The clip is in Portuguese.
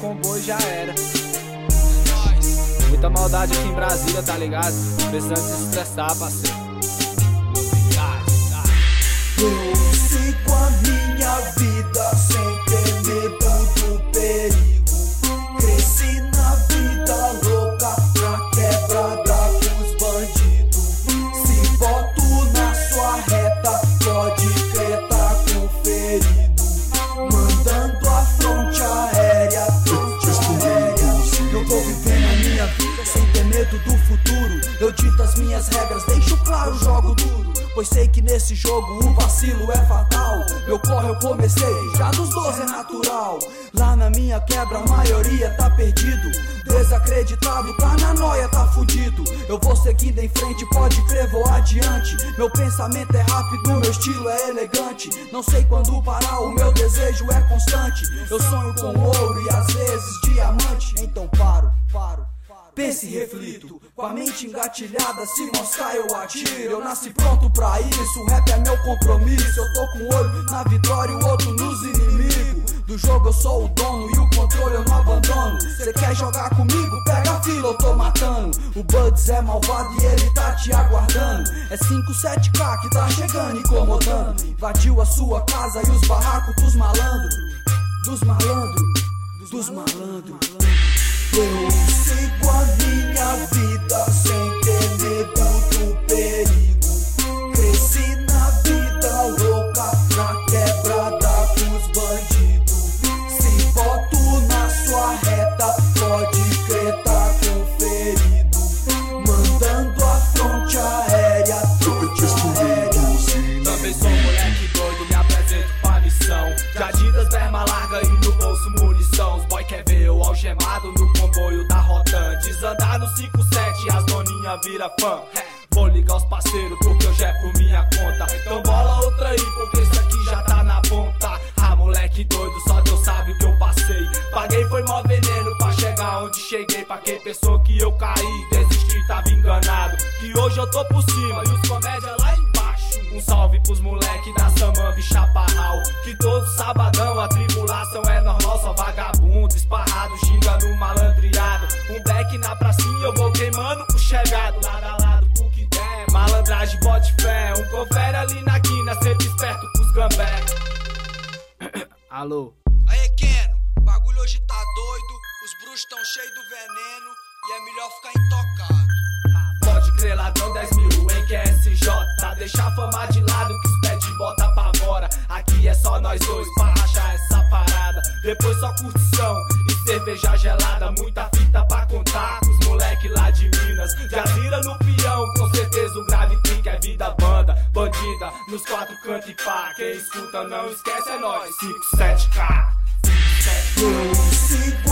comboio já era. Muita maldade aqui em Brasília, tá ligado? Precisando se estressar, parceiro. Eu sigo a minha vida sem ter medo do perigo. Cresci na vida louca, na quebrada com os bandidos. Se boto na sua reta, pode crer, tá conferido. Mandando a fronte aérea, Eu tô vivendo a minha vida sem ter medo do futuro. Eu dito as minhas regras, deixo claro, jogo duro. Pois sei que nesse jogo o vacilo é fatal. Meu corre eu comecei, já dos 12 é natural. Lá na minha quebra a maioria tá perdido. Desacreditado, tá na noia, tá fudido. Eu vou seguindo em frente, pode crer, vou adiante. Meu pensamento é rápido, meu estilo é elegante. Não sei quando parar, o meu desejo é constante. Eu sonho com ouro e às vezes diamante. Então paro. Pense e reflito, com a mente engatilhada, se mostrar eu atiro. Eu nasci pronto pra isso, o rap é meu compromisso. Eu tô com um olho na vitória e o outro nos inimigos. Do jogo eu sou o dono e o controle eu não abandono. Cê quer jogar comigo? Pega a fila, eu tô matando. O Buds é malvado e ele tá te aguardando. É 5-7K que tá chegando, incomodando. Invadiu a sua casa e os barracos dos malandros. Dos malandros. Eu sigo a minha vida sem ter medo do perigo. Cresci na vida louca, na quebrada com os bandidos. Se boto na sua reta, pode crer, tá conferido. Mandando a fronte aérea, Também sou moleque doido, me apresento pra missão. De Adidas, berma larga e no bolso munição. Os boy quer ver eu algemado no comboio da Rotan. Desandar no 57, as doninha vira fã. Vou ligar os parceiros porque hoje é por minha conta. Então bola outra aí porque isso aqui já tá na ponta. Ah, moleque doido, só Deus sabe o que eu passei. Paguei foi mó veneno pra chegar onde cheguei. Pra quem pensou que eu caí, desisti, tava enganado. Que hoje eu tô por cima e os comédia lá embaixo. Um salve pros moleque da Samambi e Chaparral. Que todo sabadão a tribulação é normal. Só vagabundo, esparrado, xingando malandreado. Um beck na pracinha eu vou queimando o chegado. Lado a lado pro que der, malandragem bote fé. Um confere ali na quina, sempre esperto pros gambé. Alô? Aê, Keno, o bagulho hoje tá doido. Os bruxos tão cheios do veneno e é melhor ficar intocado. Pode crer, ladrão 10 mil em QSJ. Deixa a fama de lado que os pede bota pra fora. Aqui é só nós dois pra rachar essa parada. Depois só curtição e cerveja gelada. Muita fita pra contar os moleque lá de Minas. Já vira no peão, com certeza o grave clique é vida banda. Bandida nos quatro cantos e pá. Quem escuta não esquece, é nóis. 5-7K. Eu sigo